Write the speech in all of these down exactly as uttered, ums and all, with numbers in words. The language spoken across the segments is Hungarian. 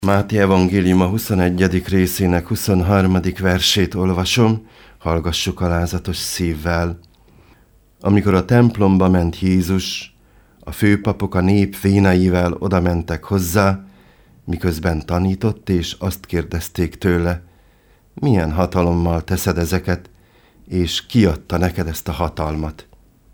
Máté evangéliuma huszonegyedik részének huszonharmadik versét olvasom, hallgassuk alázatos szívvel. Amikor a templomba ment Jézus, a főpapok a nép véneivel oda mentek hozzá, miközben tanított, és azt kérdezték tőle, milyen hatalommal teszed ezeket, és ki adta neked ezt a hatalmat?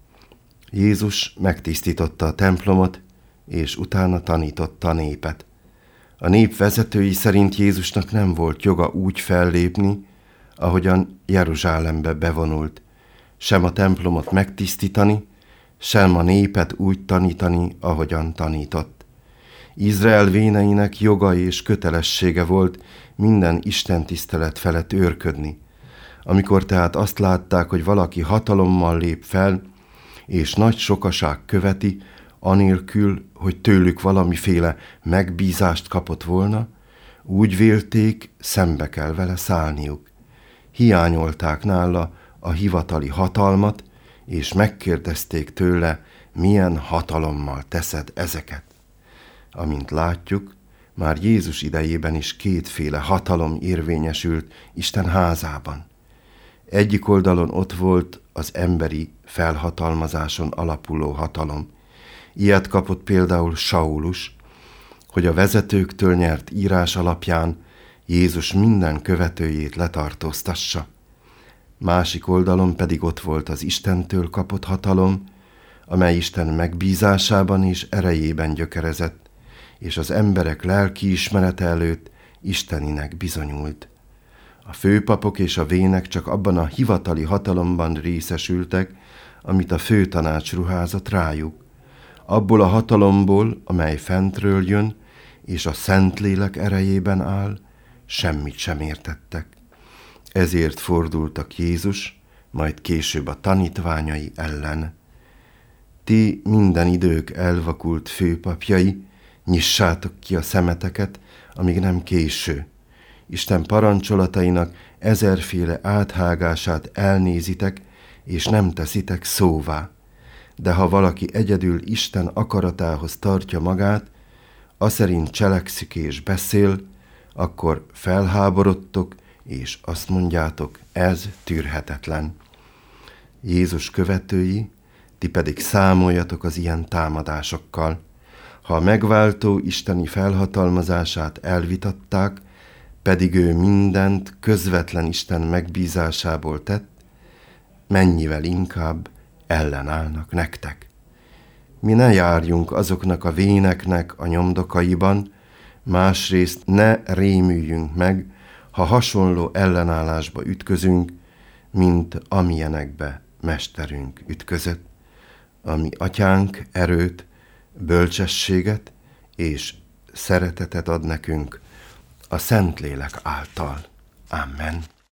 Jézus megtisztította a templomot, és utána tanította a népet. A nép vezetői szerint Jézusnak nem volt joga úgy fellépni, ahogyan Jeruzsálembe bevonult, sem a templomot megtisztítani, sem a népet úgy tanítani, ahogyan tanított. Izrael véneinek joga és kötelessége volt minden istentisztelet felett őrködni. Amikor tehát azt látták, hogy valaki hatalommal lép fel, és nagy sokaság követi, anélkül, hogy tőlük valamiféle megbízást kapott volna, úgy vélték, szembe kell vele szállniuk. Hiányolták nála a hivatali hatalmat, és megkérdezték tőle, milyen hatalommal teszed ezeket. Amint látjuk, már Jézus idejében is kétféle hatalom érvényesült Isten házában. Egyik oldalon ott volt az emberi felhatalmazáson alapuló hatalom. Ilyet kapott például Saulus, hogy a vezetőktől nyert írás alapján Jézus minden követőjét letartóztassa. Másik oldalon pedig ott volt az Istentől kapott hatalom, amely Isten megbízásában és erejében gyökerezett, és az emberek lelkiismerete előtt isteninek bizonyult. A főpapok és a vének csak abban a hivatali hatalomban részesültek, amit a főtanács ruházott rájuk. Abból a hatalomból, amely fentről jön, és a Szentlélek erejében áll, semmit sem értettek. Ezért fordultak Jézus, majd később a tanítványai ellen. Ti minden idők elvakult főpapjai, nyissátok ki a szemeteket, amíg nem késő. Isten parancsolatainak ezerféle áthágását elnézitek, és nem teszitek szóvá. De ha valaki egyedül Isten akaratához tartja magát, aszerint cselekszik és beszél, akkor felháborodtok, és azt mondjátok, ez tűrhetetlen. Jézus követői, ti pedig számoljatok az ilyen támadásokkal. Ha a megváltó isteni felhatalmazását elvitatták, pedig ő mindent közvetlen Isten megbízásából tett, mennyivel inkább ellenállnak nektek. Mi ne járjunk azoknak a véneknek a nyomdokaiban, másrészt ne rémüljünk meg, ha hasonló ellenállásba ütközünk, mint amilyenekbe mesterünk ütközött, ami atyánk erőt, bölcsességet és szeretetet ad nekünk a Szentlélek által. Amen.